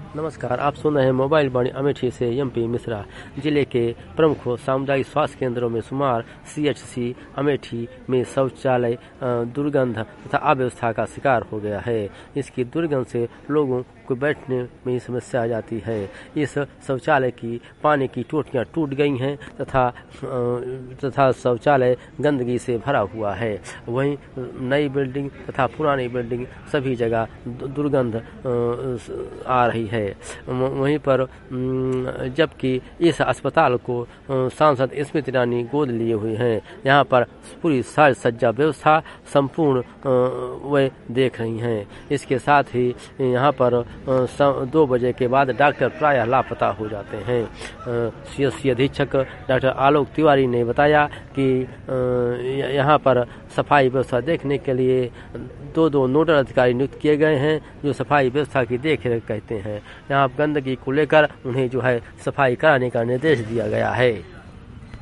नमस्कार, आप सुन रहे हैं मोबाइल वाणी अमेठी से एमपी मिश्रा। जिले के प्रमुख सामुदायिक स्वास्थ्य केंद्रों में शुमार सीएचसी अमेठी में शौचालय दुर्गंध तथा अव्यवस्था का शिकार हो गया है। इसकी दुर्गंध से लोगों को बैठने में समस्या आ जाती है। इस शौचालय की पानी की टोटियां टूट गई हैं तथा शौचालय गंदगी से भरा हुआ है। वहीं नई बिल्डिंग तथा पुरानी बिल्डिंग सभी जगह दुर्गंध आ रही है। वहीं पर जबकि इस अस्पताल को सांसद स्मृति ईरानी गोद लिए हुए हैं। यहाँ पर पूरी साज सज्जा व्यवस्था संपूर्ण वे देख रही हैं। इसके साथ ही यहाँ पर 2 बजे के बाद डॉक्टर प्रायः लापता हो जाते हैं। सीएचसी अधीक्षक डॉक्टर आलोक तिवारी ने बताया कि यहाँ पर सफाई व्यवस्था देखने के लिए 2 नोडल अधिकारी नियुक्त किए गए हैं, जो सफाई व्यवस्था की देखरेख कहते हैं। यहाँ गंदगी को लेकर उन्हें सफाई कराने का निर्देश दिया गया है।